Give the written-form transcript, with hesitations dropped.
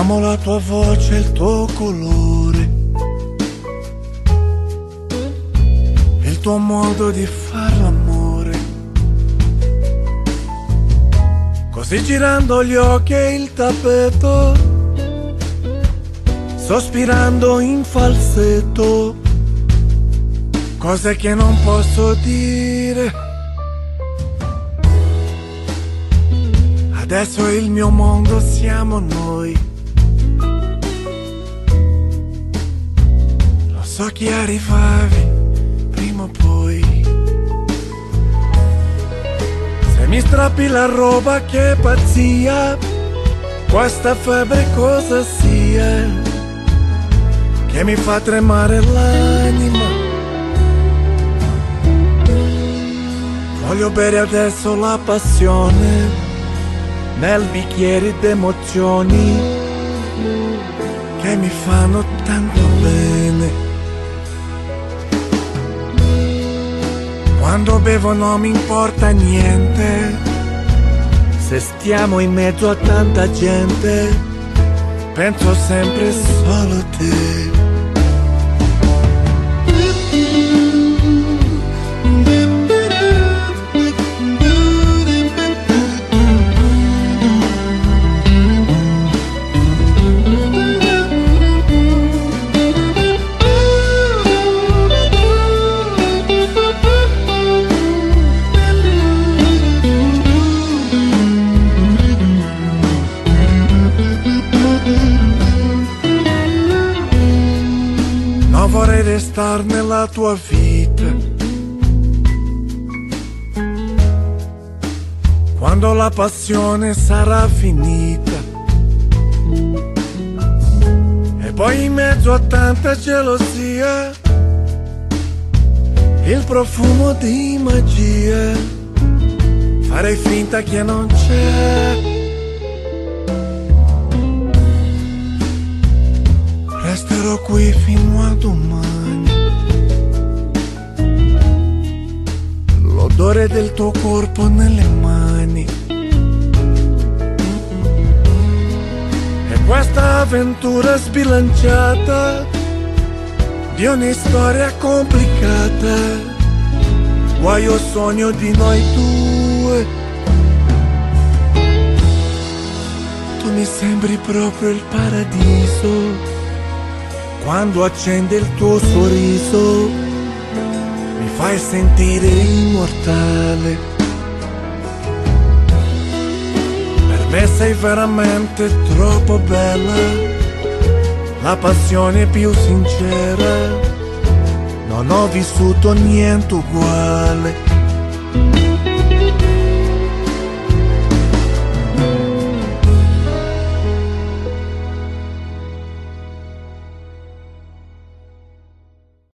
Amo la tua voce e il tuo colore, il tuo modo di far l'amore. Così girando gli occhi e il tappeto, sospirando in falsetto, cose che non posso dire. Adesso il mio mondo siamo noi. Lo so che arrivavi prima o poi. Se mi strappi la roba, che pazzia, questa febbre cosa sia, che mi fa tremare l'anima. Voglio bere adesso la passione nel bicchiere d'emozioni che mi fanno tanto bene. Quando bevo non mi importa niente, se stiamo in mezzo a tanta gente, penso sempre solo a te. Vorrei restare nella tua vita, quando la passione sarà finita, e poi in mezzo a tanta gelosia il profumo di magia, farei finta che non c'è. Resterò qui fino a domani. L'odore del tuo corpo nelle mani. E questa avventura sbilanciata di una storia complicata, guaio sogno di noi due. Tu mi sembri proprio il paradiso. Quando accende il tuo sorriso mi fai sentire immortale. Per me sei veramente troppo bella, la passione più sincera, non ho vissuto niente uguale.